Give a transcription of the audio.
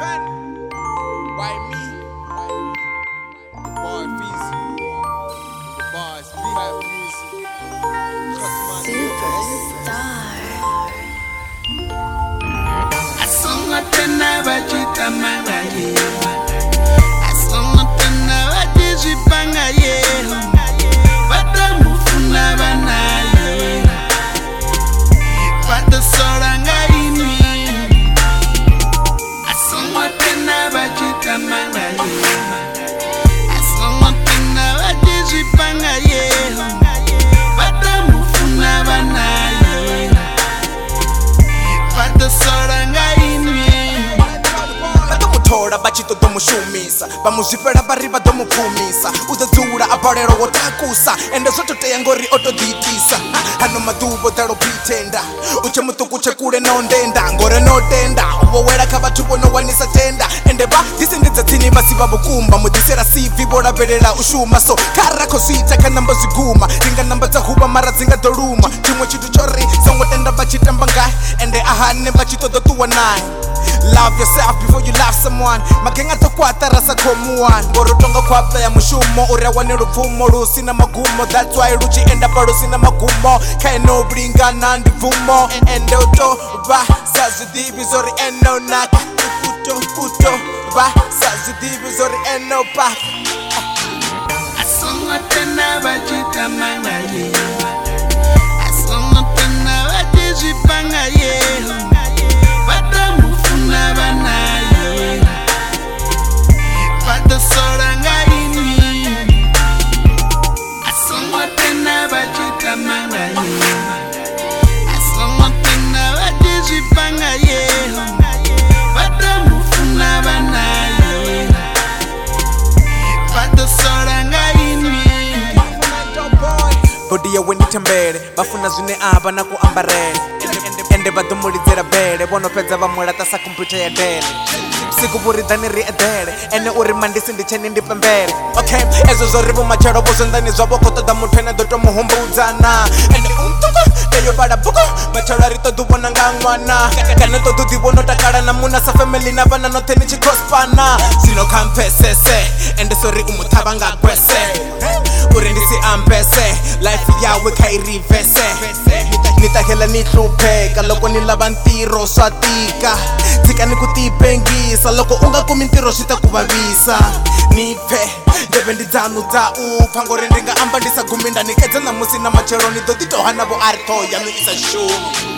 Why me? Boy Feezy. The boys, Beehive Music. Superstar. Asonga tena bajita mangaye. Asonga tena bajijipanga ye. Batamufuna banaye. Batasoranga ini. Asonga tena bajita mangaye. Asonga tena bajijipanga ye. Batamufuna banaye. Batasoranga ini. Batomutora bachitodomushumisa bamuzvipera vari vadomupfumisa utodzura aparero wotakusa ende zvototeya ngori otodhitisa hano maduvo taropitenda uchemutuku chekure nondenda ngore notenda uvowera kavatu vonowanisa tenda ende vadhisendedzatsini vasiva vukumba mudhisera cv voraverera ushuma so karako zviita kanamba zviguma ringanamba dzahuva mara dzingadoruma chimwe chitu chori sangotenda vachitamba ngai ende ahane vachitodotuwa naye. Love yourself before you love someone. Magenga tokwata rasa komuan ngorotonga kwapta ya mushumo uriawane rupfumo rusina magumo. That's why ruchienda pa rusina magumo kaino bringana ndivumo ende uto va sazidhivi zori eno naka uto va sazidhivi zori eno pa. Asonga tena bajita mangaye. Asonga tena bajijipanga ye. Batamufuna banaye. Batasoranga ini. Asonga tena bajita mangaye. Asonga tena bajijipanga ye. Batamufuna banaye. Batasoranga ini. Bodi yawe nitembere vafuna zvine ava nakuambarele ende vadomulidzera bele vonopedza vamulatasa komputa ya dele siku vuridhani ri edele ene uri mandisi ndicheni ndipembele okay ezvo zvori vomachero vozvendani zvavo kotoda muthu ene dotomuhumbudzana ende teyo vala bhuku machero ari toduvona nga n'wana kane todudivonotakala na muna sa family na vana notheni chikrospana zvinokampesese ende sori umuthava nga gwese uri ndisi ambese life yawe kairivese nitahela nihlupheka loko ni lava ntirho swa tika tshika ni ku tipengisa loko u nga kumi ntirho swi ta ku vavisa niphe ndeve ndi dzanu dza upfa ngori ndi nga amba ndisa guminda nikedza namusi na macheloni do titohana vo arto ya mi isa shumi.